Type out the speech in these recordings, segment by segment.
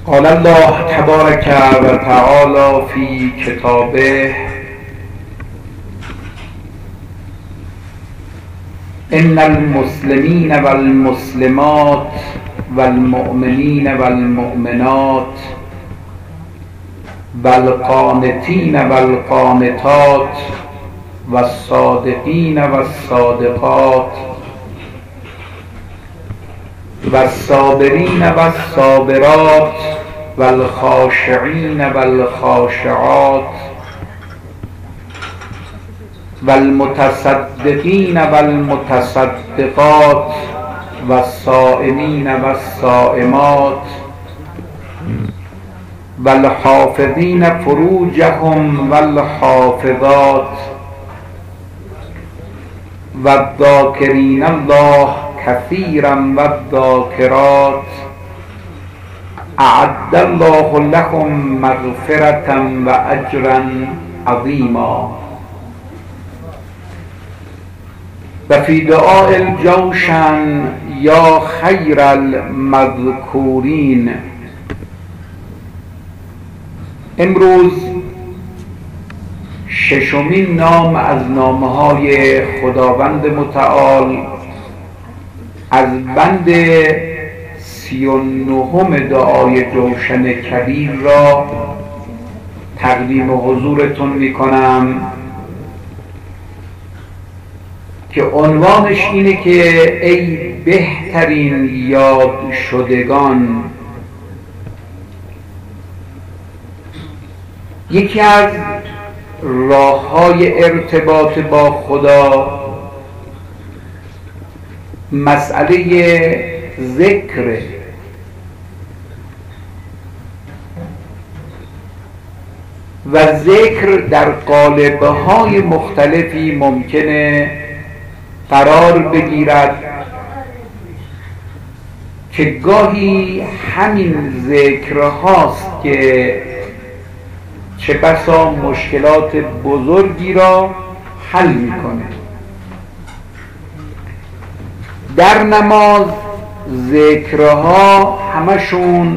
قال الله تبارك و تعالى في كتابه إن المسلمين والمسلمات والمؤمنين والمؤمنات والقانتين والقانتات والصادقين والصادقات والصابرين والصابرات والخاشعين والخاشعات والمتصدقين والمتصدقات والصائمين والصائمات والحافظين فروجهم والحافظات والذاكرين الله كثيرا والذاكرات أعد الله لهم مغفرة وأجرا عظيما. وفي دعاء الجوشن يا خير المذكورين. امروز ششمین نام از نامهای خداوند متعال از بند 39 دعای جوشن کبیر را تقدیم حضورتون میکنم که عنوانش اینه که ای بهترین یاد شدگان. یکی از راه‌های ارتباط با خدا مسئله ذکر و ذکر در قالب‌های مختلفی ممکنه قرار بگیرد که گاهی همین ذکر هاست که چه بسا مشکلات بزرگی را حل میکنه. در نماز ذکرها همشون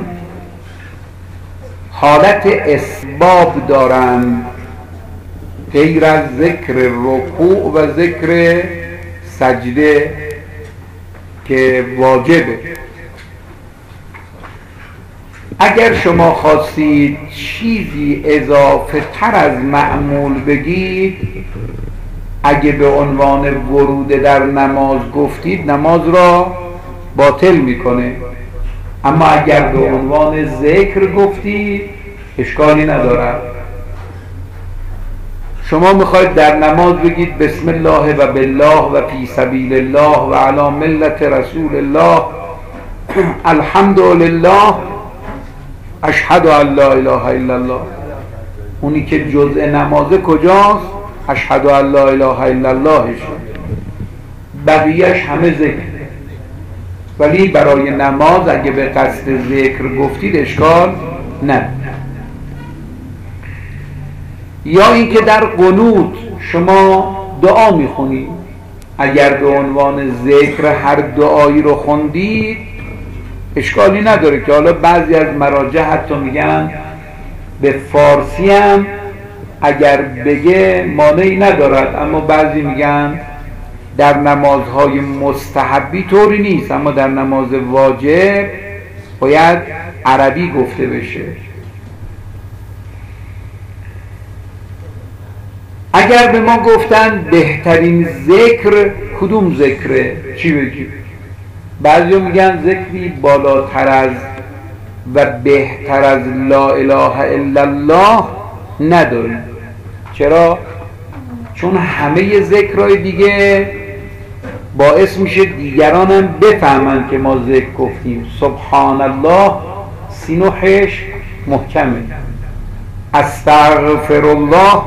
حالت اسباب دارند غیر از ذکر رکوع و ذکر سجده که واجبه. اگر شما خواستید چیزی اضافه تر از معمول بگید، اگه به عنوان ورود در نماز گفتید نماز را باطل میکنه، اما اگر به عنوان ذکر گفتید اشکالی ندارد. شما میخواید در نماز بگید بسم الله و بالله و فی سبیل الله و علی ملت رسول الله الحمدلله اشهد ان لا اله الا الله. اونی که جزء نمازه کجاست؟ اشهد ان لا اله الا الله. بقیهش همه ذکر، ولی برای نماز اگه به قصد ذکر گفتید اشکال نه. یا اینکه در قنوت شما دعا میخونید، اگر به عنوان ذکر هر دعایی رو خوندید اشکالی نداره، که حالا بعضی از مراجع حتی میگن به فارسی هم اگر بگه مانعی ندارد، اما بعضی میگن در نمازهای مستحبی طوری نیست، اما در نماز واجب باید عربی گفته بشه. اگر به ما گفتن بهترین ذکر کدوم ذکره، چی بگیم؟ بعضی میگن ذکری بالاتر از و بهتر از لا اله الا الله نداریم. چرا؟ چون همه ذکرهای دیگه باعث میشه دیگران هم بفهمن که ما ذکر گفتیم. سبحان الله سین و حش محکمه، استغفر الله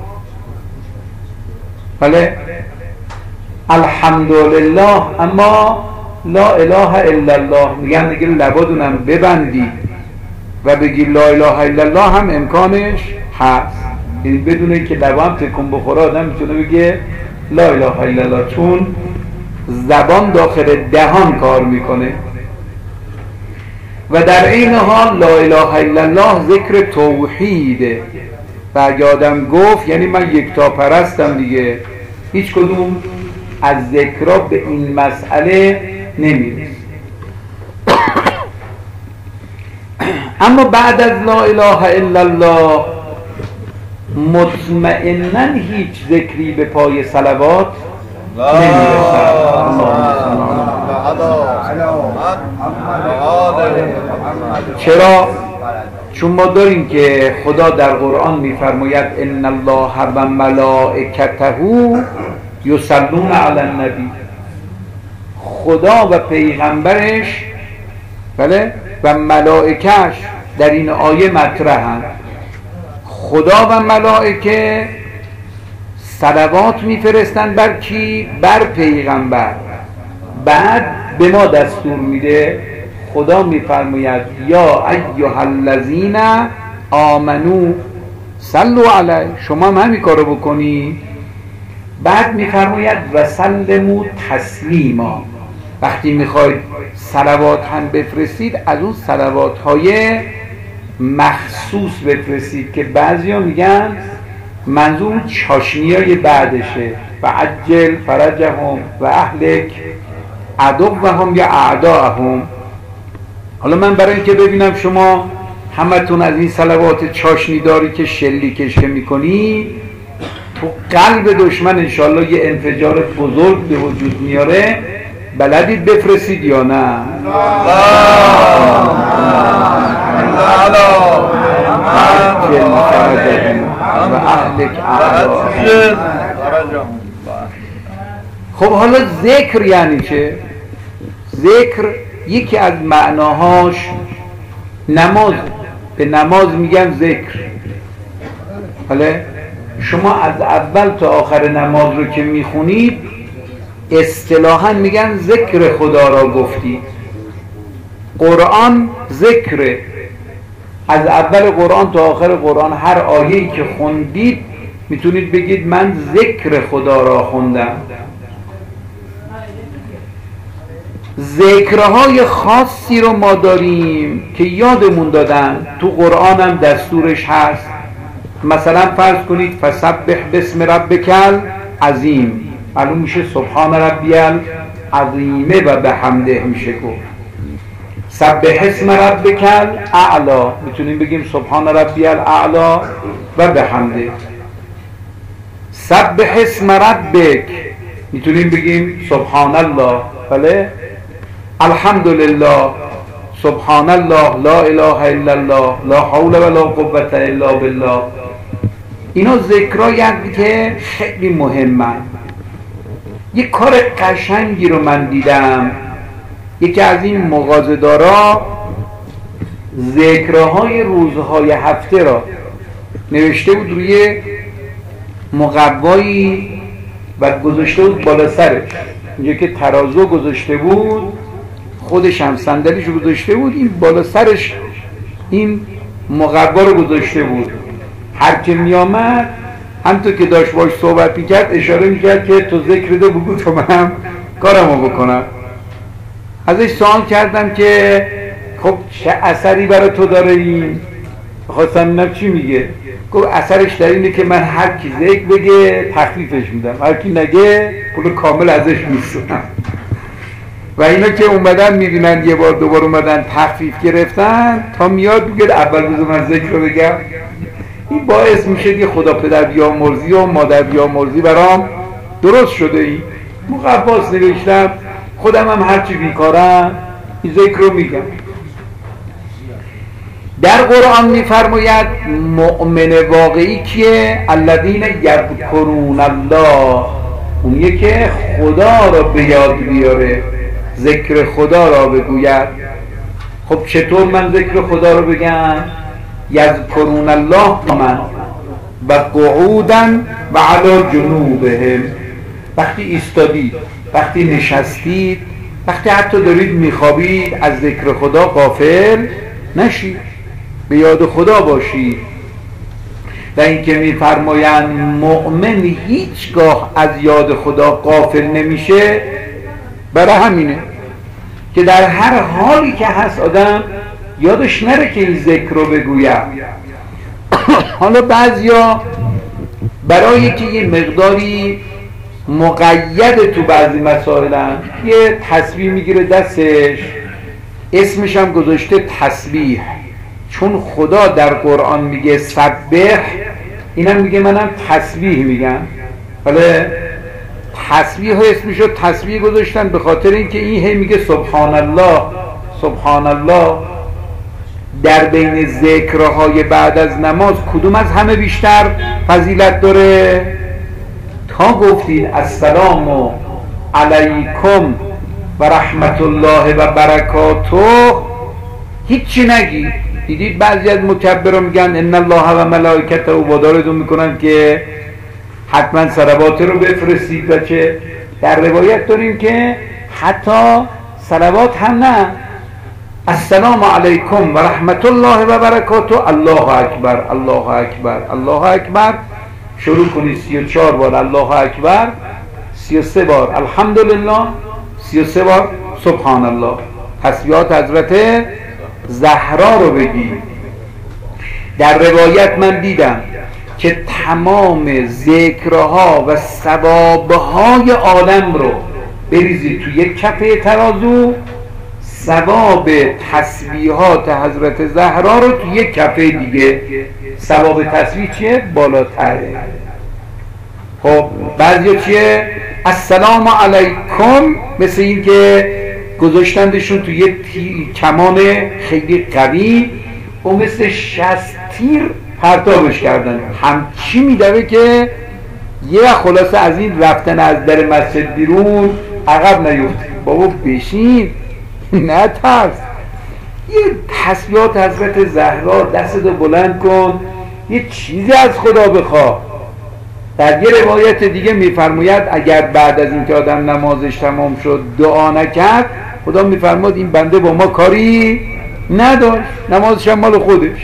بله الحمدلله، اما لا اله الا الله میگن دیگه لبادونم ببندی و بگی لا اله الا الله هم امکانش هست، یعنی بدونه که لبا هم تکون بخوره آدم میتونه بگه لا اله الا الله، چون زبان داخل دهان کار میکنه. و در این حال لا اله الا الله ذکر توحیده. و اگه آدم گفت یعنی من یکتا پرستم دیگه، هیچ کدوم از ذکرها به این مسئله نمیرسه. اما بعد از لا اله الا الله مطمئناً هیچ ذکری به پای صلوات نمیرسد. چرا؟ چون ما داریم که خدا در قرآن میفرماید ان الله و ملائکته یصلون علی النبی. خدا و پیغمبرش بله و ملائکش در این آیه مطرحند. خدا و ملائکه صلوات میفرستند بر کی؟ بر پیغمبر. بعد به ما دستور میده، خدا میفرماید یا ایها الذین آمنو صلوا علیه، شما هم همین کارو بکنی. بعد میفرماید و سلموا تسلیما. وقتی میخواید صلوات هم بفرستید از اون صلوات های مخصوص بفرستید که بعضیا میگن منظور چاشنی های بعدشه و عجل فرجهم و اهلک عدوهم یا اعداءهم. حالا من برای اینکه ببینم شما همتون از این صلوات چاشنی داری که شلیکش میکنی تو قلب دشمن انشالله یه انفجار بزرگ به وجود میاره، بلدید بفرستید یا نه؟ خب حالا ذکر یعنی چه؟ ذکر یکی از معناهاش نماز، به نماز میگن ذکر. حالا شما از اول تا آخر نماز رو که میخونید اصطلاحاً میگن ذکر خدا را گفتی. قرآن ذکره، از اول قرآن تا آخر قرآن هر آیه‌ای که خوندید میتونید بگید من ذکر خدا را خوندم. ذکرهای خاصی رو ما داریم که یادمون دادن، تو قرآن هم دستورش هست. مثلا فرض کنید فسبح باسم ربک العظیم، معلوم میشه سبحان ربی العظیمه و بحمده میشه گفت. سبح اسم ربک الاعلی، میتونیم بگیم سبحان ربی الاعلی و بحمده. سبح اسم ربک میتونیم بگیم سبحان الله، بله، الحمدلله، سبحان الله، لا اله الا الله، لا حول ولا قوة الا بالله. اینا ذکرایی که خیلی مهمن. یک کار قشنگی رو من دیدم، یکی از این مغازه‌دارا ذکرهای روزهای هفته را نوشته بود روی مقوایی و گذاشته بود بالا سرش، اینجا که ترازو گذاشته بود، خودش هم صندلیش رو گذاشته بود، این بالا سرش این مقوا رو گذاشته بود. هر که می آمد همونطور که داشت باش صحبت میکرد اشاره میکرد که تو ذکر ده بگو تو منم کارمو بکنم. ازش سوال کردم که خب چه اثری برای تو داره این؟ خواستم ببینم چی میگه. گفت اثرش در اینه که من هر کی ذکر بگه تخفیفش میدم، هر کی نگه پول کامل ازش میسونم. و اینا که اومدن میبینن یه بار دوبار اومدن تخفیف گرفتن، تا میاد بگه اول روز من ذکر رو بگم. این باعث میشه که خدا پدر بیامرزی و مادر بیامرزی برام درست شده. این مقواس نوشتم، خودم هم هرچی بیکارم این ذکر رو میگم. در قرآن میفرماید مؤمن واقعی کیه؟ الذین یذکرون الله، اونیه که خدا را به یاد بیاره، ذکر خدا را بگوید. خب چطور من ذکر خدا را بگم؟ یذکرون الله من و قعودا و علی جنوبهم، وقتی ایستادید، وقتی نشستید، وقتی حتی دارید میخوابید از ذکر خدا غافل نشید، به یاد خدا باشید. و اینکه میفرمایند مؤمن هیچگاه از یاد خدا غافل نمیشه، برای همینه که در هر حالی که هست آدم یادش نره که این ذکر رو بگویم. حالا بعضیا برای که یه مقداری مقید تو بعضی مسائلن یه تسبیح میگیره دستش، اسمش هم گذاشته تسبیح، چون خدا در قرآن میگه سبح، اینم میگه منم تسبیح میگم. حالا تسبیح ها اسمشو تسبیح گذاشتن به خاطر اینکه این هی میگه سبحان الله سبحان الله. در بین ذکرهای بعد از نماز کدوم از همه بیشتر فضیلت داره؟ تا گفتید السلام علیکم و رحمت الله و برکاته هیچی نگی. دیدید بعضی از مکبران میگن ان الله و ملائکته و وادارتون میکنن که حتما صلوات رو بفرستید و چه. در روایت داریم که حتی صلوات هم نه، السلام علیکم و رحمت الله و برکاته، الله اکبر الله اکبر الله اکبر، شروع کنید 34 بار الله اکبر، 33 بار الحمدلله، 33 بار سبحان الله. تسبیحات حضرت زهرا رو بگید. در روایت من دیدم که تمام ذکرها و ثوابهای عالم رو بریزید تو یک کفه ترازو، ثواب تسبیحات حضرت زهرا رو تو یک کفه دیگه. ثواب تسبیح چیه؟ بالاتره. خب بعضیا چیه؟ السلام علیکم، مثل این که گذاشتندشون تو یک کمان خیلی قوی و مثل 60 تیر پرتابش کردن، همچی میدوه که یه خلاصه از این رفتن از در مسجد بیرون عقب نیفته. بابا بشین نه ترس، یه تسبیحات حضرت زهرا، دستتو بلند کن، یه چیزی از خدا بخواه. در یه روایت دیگه میفرماید اگر بعد از اینکه آدم نمازش تمام شد دعا نکرد، خدا میفرماد این بنده با ما کاری نداشت، نمازش هم مال خودش.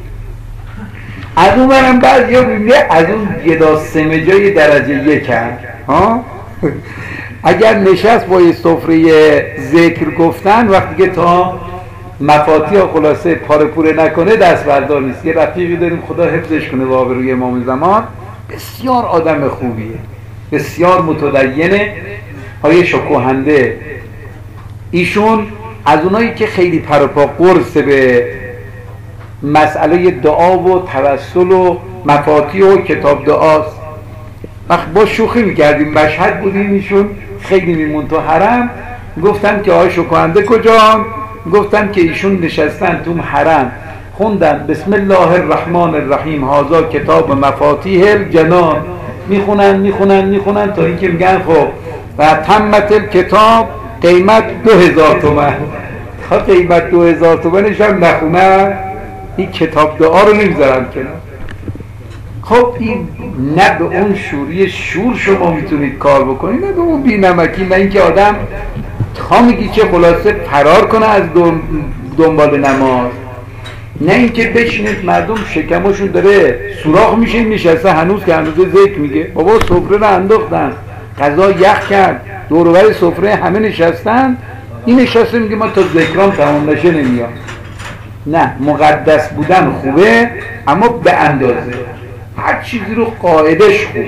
از اون برم بعد یا میگه از اون گدا سمجای درجه یک ها اگر نشست با یه سفره ذکر گفتن، وقتی که تا مفاتیح خلاصه پاره پوره نکنه دست بردار نیست. یه رفیقی داریم خدا حفظش کنه و آبروی امام زمان، بسیار آدم خوبیه، بسیار متدینه، آیه شکوهنده. ایشون از اونایی که خیلی پر و پا قرص به مسئله دعا و توسل و مفاتیح و کتاب دعاست. وقت با شوخی میکردیم، مشهد بودیم، ایشون خیلی میمون تو حرم، گفتن که آقای شکوهنده کجا؟ گفتن که ایشون نشستن تو حرم خوندن بسم الله الرحمن الرحیم هذا کتاب مفاتیح الجنان، میخونن تا اینکه میگن خب و تمت الکتاب قیمت 2000 تومان. تا قیمت 2000 تومانش هم نخونن این کتاب دعا رو نمیذارن کنار. خب این نه به اون شوری شور شما میتونید کار بکنید، نه به اون بی‌نمکی، نه اینکه آدم تا میگی که خلاصه فرار کنه از دنبال نماز، نه اینکه بشینید مردم شکمشون داره سوراخ میشه نشسته هنوز که هنوز ذکر میگه. بابا سفره رو انداختن، غذا یخ کرد، دور و بر سفره همه نشستن، این نشسته میگه ما تا ذکرام تمام نشه نمیام. نه، مقدس بودن خوبه اما به اندازه، هر چیزی رو قاعدش خوب.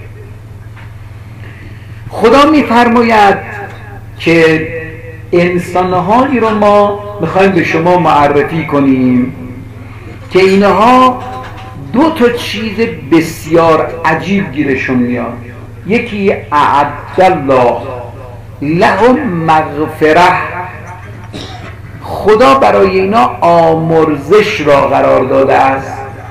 خدا میفرماید که انسانهایی رو ما میخوایم به شما معرفی کنیم که اینها دو تا چیز بسیار عجیب گیرشون میاد. یکی اعد الله لهم مغفره، خدا برای اینا آمرزش را قرار داده است.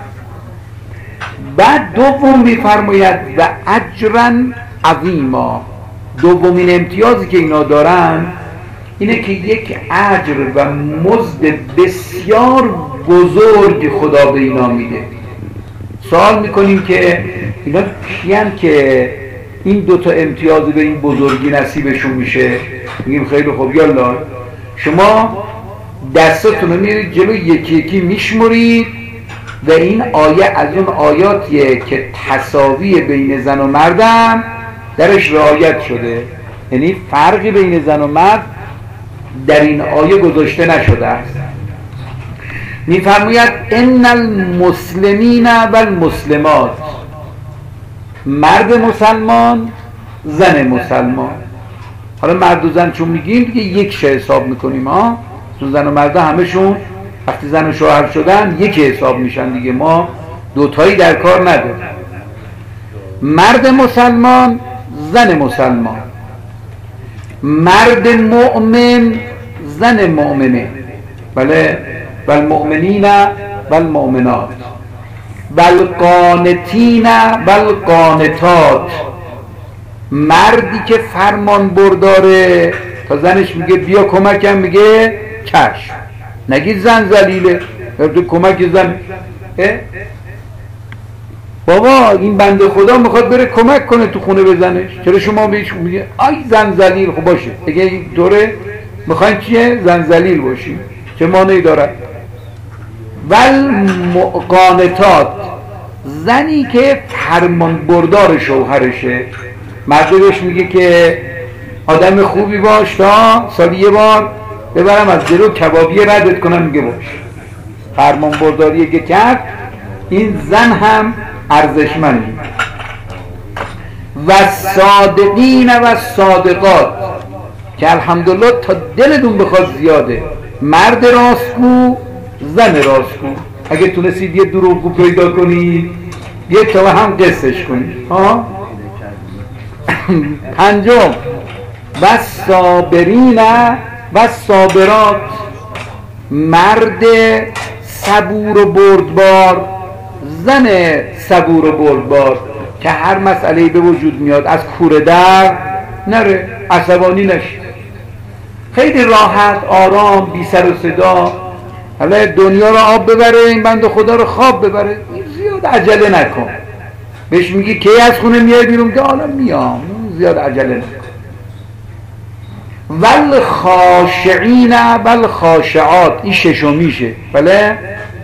بعد دوم میفرماید و اجرا عظیما، دومین امتیازی که اینا دارن اینه که یک اجر و مزد بسیار بزرگ خدا به اینا میده. سوال میکنیم که اینا کیان که این دوتا امتیازی به این بزرگی نصیبشون میشه؟ میگیم خیلی خوب، یالا شما دستاتون رو میرید جلو یکی یکی میشمرید و این آیه از اون آیاتیه که تساوی بین زن و مردم درش رعایت شده، یعنی فرقی بین زن و مرد در این آیه گذاشته نشده است. میفرماید ان المسلمین و المسلمات، مرد مسلمان زن مسلمان. حالا مرد و زن چون میگیم دیگه یک شه حساب میکنیم ها، چون زن و مرد همشون وقتی زن و شوهر شدن یک حساب میشن دیگه، ما دوتایی در کار نداریم. مرد مسلمان زن مسلمان، مرد مؤمن زن مؤمنه، بله، والمؤمنین والمؤمنات والقانتین والقانتات، مردی که فرمان برداره تا زنش میگه بیا کمکم میگه چشم، نگید زن ذلیله تو کمک زن. بابا این بنده خدا میخواد بره کمک کنه تو خونه به زنش، چرا شما بهش میگه آی زن ذلیل؟ خب باشه اگه این دوره میخواین چیه؟ زن ذلیل باشی، چه مانعی داره؟ والقانتات، زنی که فرمان بردار شوهرشه، مرد بهش میگه که آدم خوبی باش تا سالی یه بار ببرم از جلو کبابی ردت کنم، میگه باش. فرمان برداری که کرد این زن هم ارزشمندی. و صادقین و صادقات، که الحمدلله تا دلتون بخواد زیاده، مرد راستگو زن راستگو. اگه تونستید یه دروغگو پیدا کنید یه تا هم قصهش کنید. پنجم و صابرین و صابرات، مرد صبور و بردبار زن صبور و بردبار، که هر مسئله‌ای به وجود میاد از کوره در نره، عصبانی نشه، خیلی راحت آرام بی سر و صدا حالا دنیا رو آب ببره، این بنده خدا رو خواب ببره، زیاد عجله نکن. بهش میگی کی از خونه میای بیرون؟ که حالا میام، زیاد عجله نکن. والخاشعین والخاشعات، این ششمیشه، بله،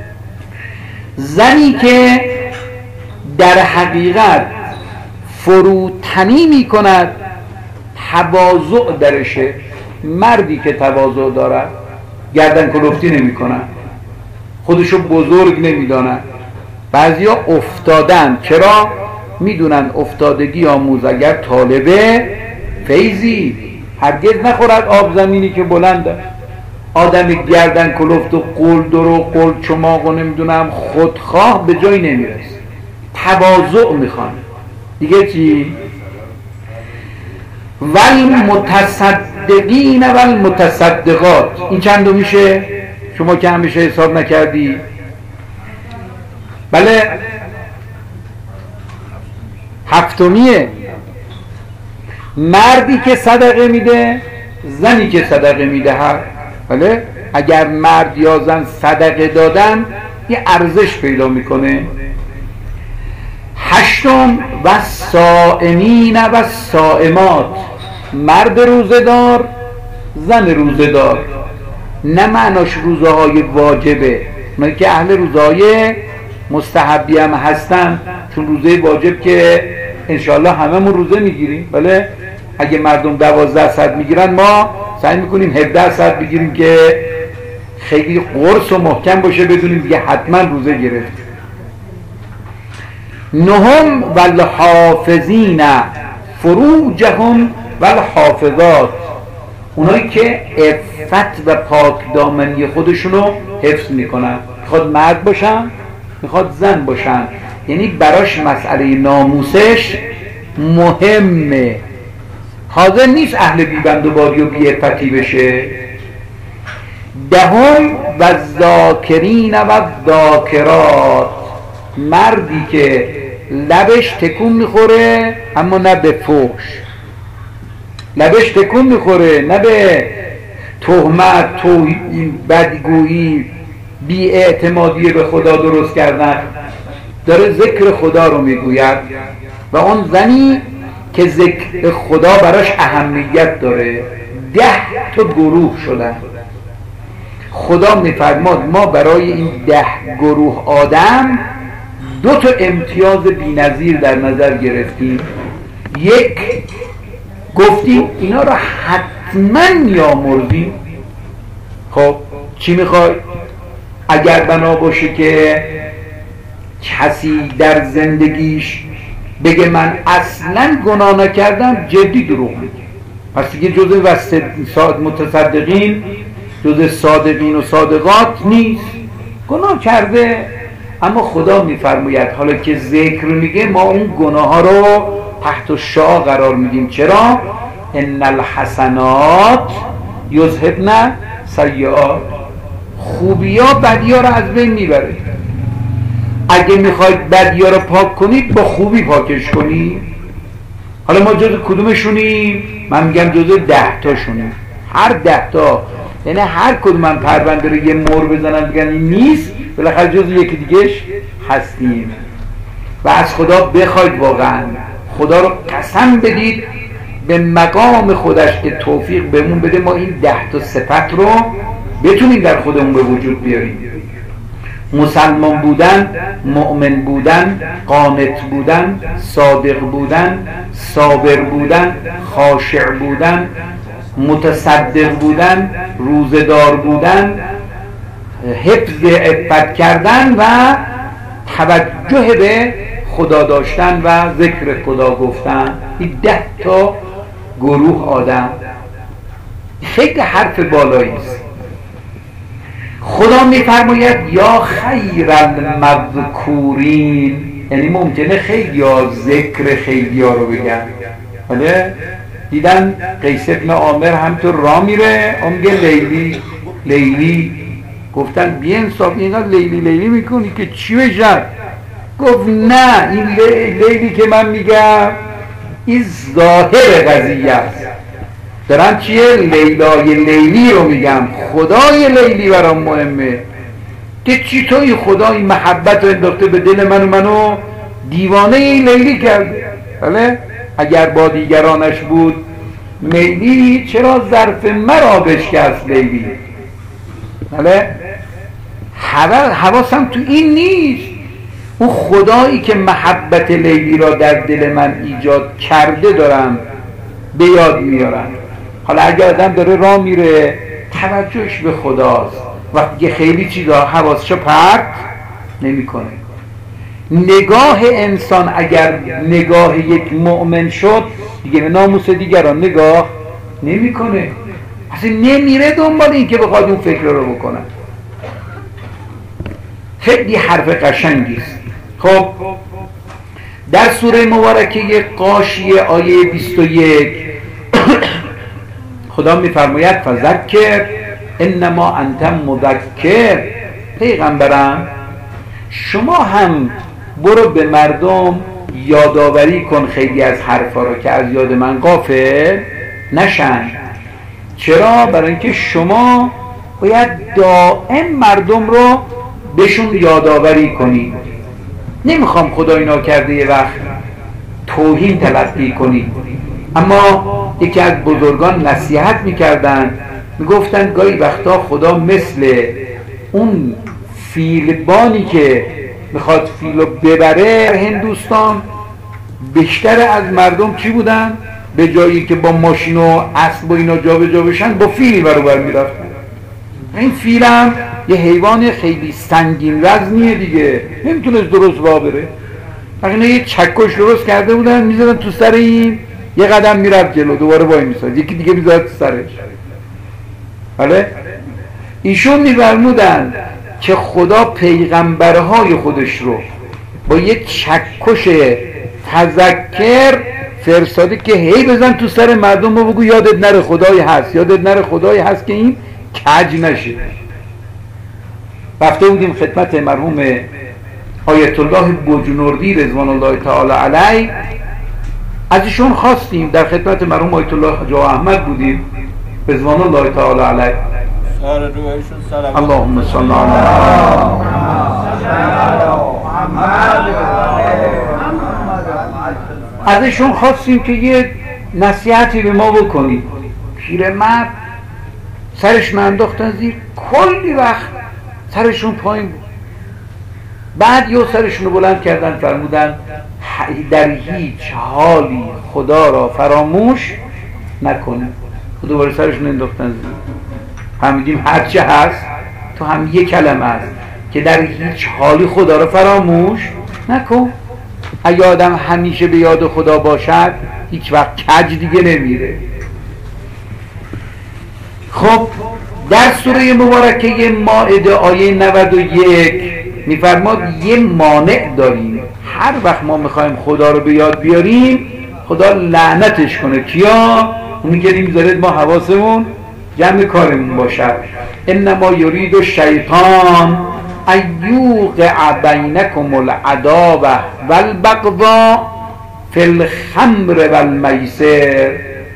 زنی که در حقیقت فروتنی میکند، تواضع درشه، مردی که تواضع دارد، گردن کلفتی نمی کنن، خودشو بزرگ نمیدانن. بعضیا افتادن، چرا؟ میدونن افتادگی آموز، اگر طالبه فیضی هرگز نخورد آب زمینی که بلنده. آدم گردن کلفت و قول درو قول چماق و نمیدونم خودخواه به جای نمیرسه، تواضع میخوان. دیگه چی؟ والمتصدقین والمتصدقات، این چندو میشه؟ شما که همیشه حساب نکردی؟ بله هفتمیه. مردی که صدقه میده، زنی که صدقه میده. بله اگر مرد یا زن صدقه دادن یه ارزش پیدا میکنه. هشتم و صائمین و صائمات، مرد روزه‌دار زن روزه‌دار، نه معناش روزه های واجبه، اونایی که اهل روزه های مستحبی هم هستن، چون روزه واجب که انشاءالله هممون روزه میگیریم. بله اگه مردم 12% میگیرن ما سعی میکنیم 17% بگیریم که خیلی قرص و محکم باشه، بدونیم دیگه حتما روزه گرفت. نهم والحافظین فروجهم والحافظات، اونایی که عفت و پاک دامنی خودشونو حفظ میکنن، میخواد مرد باشن میخواد زن باشن، یعنی براش مسئله ناموسش مهمه، حاضر نیست اهل بیبند و باری و بیعفتی بشه. دهم و ذاکرین و ذاکرات، مردی که لبش تکون میخوره اما نه به فحش، لبش تکون میخوره نه به تهمت، توهین، بدگویی، بی‌اعتمادی به خدا درست کردن، داره ذکر خدا رو میگوید. و اون زنی که ذکر خدا براش اهمیت داره. 10 تا گروه شدن. خدا میفرماد ما برای این 10 گروه آدم 2 تا امتیاز بی‌نظیر در نظر گرفتیم. یک، گفتیم اینا رو حتما میامرزیم. خب چی میخوای؟ اگر بنا باشه که کسی در زندگیش بگه من اصلا گناه نکردم، جدی دروغ میگه. پس دیگه جزء متصدقین، جزء صادقین و صادقات نیست، گناه کرده. اما خدا میفرماید حالا که ذکر میگه ما اون گناه ها رو تحت الشعاع قرار میدیم. چرا؟ ان الحسنات یذهبن سیئات. خوبیا بدیا رو از بین میبره. اگه میخواید بدیا رو پاک کنید با خوبی پاکش کنید. حالا ما جز کدومشونیم؟ من میگم جز 10 تاشونیم. هر 10 تا، یعنی هر کدوم من پرونده رو یه مور بزنم بگن این نیست، بالاخره جز یکی دیگهش هستیم. و از خدا بخواید، واقعا خدا رو قسم بدید به مقام خودش که توفیق بهمون بده ما این 10 تا صفت رو بتونیم در خودمون به وجود بیاریم. مسلمان بودن، مؤمن بودن، قانت بودن، صادق بودن، صابر بودن، خاشع بودن، متصدق بودن، روزدار بودن، حفظ عفت کردن و توجه به خدا داشتن و ذکر خدا گفتن. این 10 تا گروه آدم. خیلی حرف بالایی است. خدا میفرماید یا خیر المذکورین، یعنی ممکنه خیلی ها ذکر خیلی ها رو بگن. بله دیدن قیس ابن عامر همطور را میره، اون میگه لیلی لیلی. گفتن بی انصاف اینقدر لیلی لیلی میکنی که چی بشن؟ گفت نه، این لیلی که من میگم این ظاهر قضیه است. دارم چیه؟ لیلای لیلی رو میگم. خدای لیلی برام مهمه که چی تو این خدای محبت رو انداخته به دل منو دیوانه این لیلی کرده. بله اگر با دیگرانش بود میلی، چرا ظرف مرا بشکست لیلی؟ بله حواسم تو این نیست. اون خدایی که محبت لیلی را در دل من ایجاد کرده دارم به یاد میارم. حالا اگه آدم داره راه میره توجهش به خداست، وقتی که خیلی چیزا حواسشو پرت نمیکنه. نگاه انسان اگر نگاه یک مؤمن شد دیگه به ناموس دیگران نگاه نمیکنه، اصلا نمیره دنبال این که بخواد اون فکر رو بکنه. خیلی حرف قشنگی است. خب در سوره مبارکه غاشیه آیه 21 خدا میفرماید فذکر انما انت مذکر. پیغمبرم شما هم برو به مردم یادآوری کن خیلی از حرفا رو که از یاد من غافل نشن. چرا؟ برای اینکه شما باید دائم مردم رو بهشون یادآوری کنی. نمیخوام خدا اینا کرده یه وقت توهین تلقی کنی. اما یکی از بزرگان نصیحت میکردن، میگفتن گاهی وقتا خدا مثل اون فیلبانی که میخواد فیل رو ببره. هندوستان بیشتر از مردم چی بودن؟ به جایی که با ماشین و اسب و اینا جا به جا بشن با فیل برابر میرفتن. این فیل هم یه حیوان خیلی سنگین وزنیه دیگه، نمیتونه درست راه بره. فقط یه چکش درست کرده بودن میزدن تو سر این، یه قدم میرفت جلو دوباره وای میساد، یکی دیگه میزد تو سرش. بله ایشون میفرمودن که خدا پیغمبرهای خودش رو با یک چکش تذکر فرستاده که هی بزن تو سر مردم و بگو یادت نره خدایی هست، یادت نره خدایی هست که این کج نشه. رفته بودیم خدمت مرحوم آیت الله بجنوردی رضوان الله تعالی علیه، از ایشون خواستیم، در خدمت مرحوم آیت الله حاج احمد بودیم رضوان الله تعالی علیه. اللهم صل علی از ایشون خواستیم که یه نصیحتی به ما بکنید. پیرمرد سرش انداختن زیر، کلی وقت سرشون پایین بود. بعد یه سرشون رو بلند کردن فرمودن در هیچ حالی خدا را فراموش نکنه. دوباره سرشون انداختن زیر. فهمیدیم هرچه هست تو هم یک کلمه هست. که در هیچ حالی خدا رو فراموش نکن. اگه آدم همیشه به یاد خدا باشد هیچ وقت کج دیگه نمیره. خب در سوره مبارکه مائده آیه 91 میفرماد یه مانع داریم، هر وقت ما میخوایم خدا رو به یاد بیاریم خدا لعنتش کنه. کیا؟ اونی که نمیذارید ما حواسمون جمع کارمون باشد. انما یرید الشیطان ان یوقع بینکم العداوة والبغضاء فی الخمر والمیسر.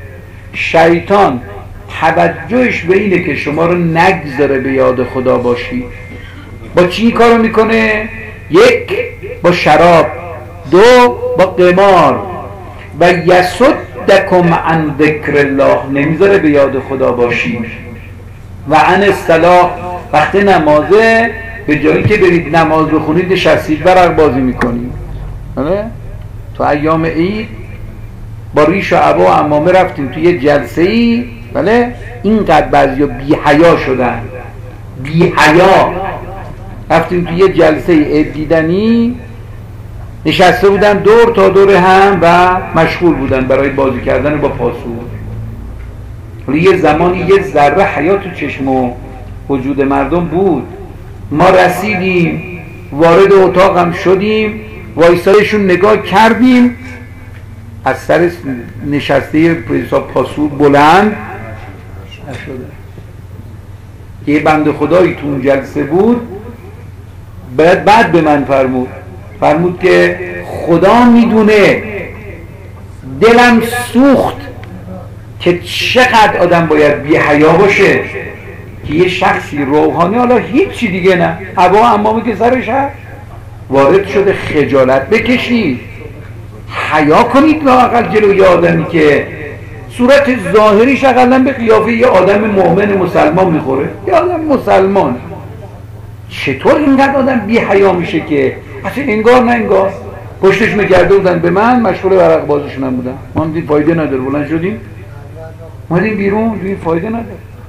شیطان توجهش به اینه که شما رو نگذاره به یاد خدا باشی. با چی کارو میکنه؟ یک، با شراب، دو، با قمار، و یصدکم عن ذکر الله، نمیذاره به یاد خدا باشی، و عن الصلاة، وقت نمازه به جایی که برید نماز بخونید نشستید ورق بازی میکنید. تو ایام عید با ریش و عبا و عمامه رفتیم توی یه جلسه ای، بله اینقدر بعضیا بی حیا شدن، بی حیا. رفتیم توی یه جلسه عید دیدنی، نشسته بودن دور تا دور هم و مشغول بودن برای بازی کردن با پاسور. ولی یه زمانی یه ذره حیا تو چشم و وجود مردم بود. ما رسیدیم وارد اتاقم شدیم، وایسادشون نگاه کردیم، از سر نشسته پاسور بلند نشده. یه بنده خدایی تو اون جلسه بود، بعد به من فرمود که خدا میدونه دلم سوخت که چقدر آدم باید بی حیا باشه که یه شخصی روحانی، حالا هیچی دیگه نه، عبا عمامه که سرش هست، وارد شده خجالت بکشید، حیا کنید لااقل جلوی آدمی که صورت ظاهریش اقلا به قیافه یه آدم مؤمن مسلمان میخوره، یه آدم مسلمان. چطور اینقدر آدم بی حیا میشه که اصلا انگار نه انگار. پشتش میگرده بودن به من، مشغول ورق بازیشون هم بودن. ما هم دید فایده نداره، بلند شدیم اومدیم بیرون، دیدیم فایده نداره.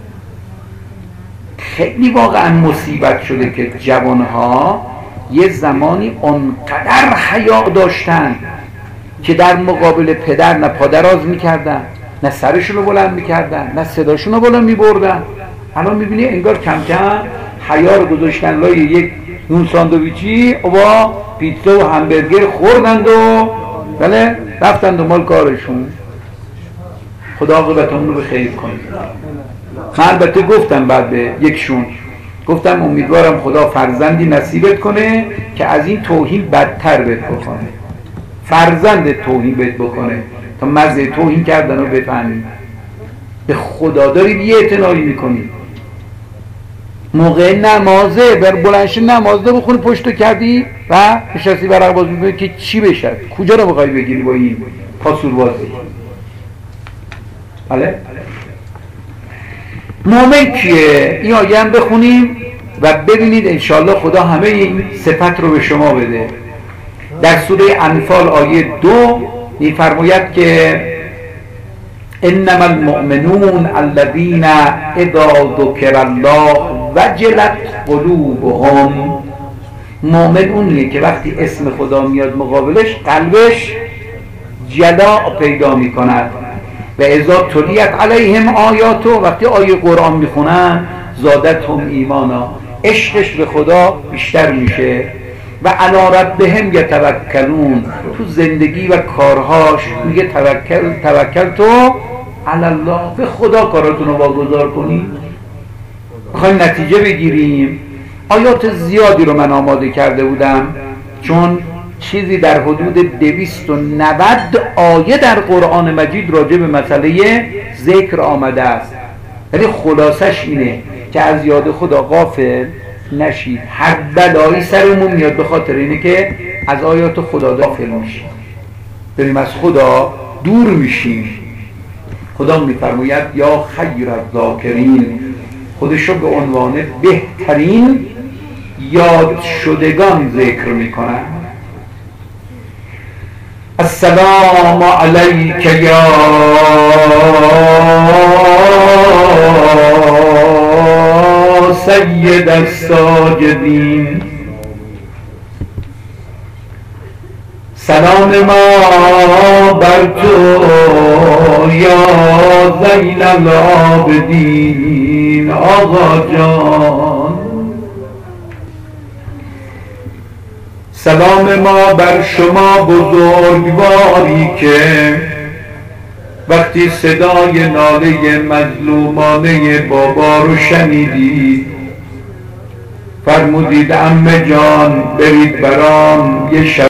خیلی واقعا مصیبت شده که جوانها یه زمانی اونقدر حیا داشتن که در مقابل پدر نه پادراز میکردن، نه سرشون رو بلند میکردن، نه صداشون رو بلند میبردن. الان میبینی انگار کم کم حیا رو گذاشتن لای یک نون ساندویچی و با پیتزا و همبرگر خوردند و بله رفتند دنبال کارشون. خدا عاقبتمون رو به خیر کنه. من البته گفتم بعد به یکشون، گفتم امیدوارم خدا فرزندی نصیبت کنه که از این توهین بدتر بهت بکنه، فرزند توهین بهت بکنه تا مزه توهین کردن رو بفهمی. به خدا دارید یه اعتنایی میکنید. موقع نمازه بر بلنش نمازده بخونی پشتو کردی و نشستی برق باز میکنی که چی بشد؟ کجا رو بخوای بگیری با این پاسور بازی؟ بله؟ مومن کیه؟ این آیه هم بخونیم و ببینید انشاءالله خدا همه این صفت رو به شما بده. در سوره انفال آیه 2 میفرماید که انما المؤمنون الذين اذا ذکر الله وجلت قلوبهم. مؤمن اونیه که وقتی اسم خدا میاد مقابلش قلبش جلاء پیدا میکند. و اذا تلیت علیهم آیاتو، وقتی آیه قرآن میخونن زادتهم ایمانا، عشقش به خدا بیشتر میشه. و علی ربهم یتوکلون، تو زندگی و کارهاش میگه توکل تو علی الله، به خدا کاراتون رو واگذار کنید. میخوایم نتیجه بگیریم. آیات زیادی رو من آماده کرده بودم چون چیزی در حدود 290 آیه در قرآن مجید راجع به مسئله ذکر آمده است. ولی خلاصش اینه که از یاد خدا غافل نشید. هر بلایی سرمون میاد به خاطر اینه که از آیات خدا غافل میشیم، بریم از خدا دور میشیم. خدا میفرماید یا خیر الذاکرین، خودشو به عنوان بهترین یاد شدگان ذکر میکنن. السلام علیک یا سید الساجدین. سلام ما بر تو یا زین العابدین آقا جان. سلام ما بر شما بزرگواری که وقتی صدای ناله مظلومانه بابا رو شنیدید فرمودید عمه جان برید برام یه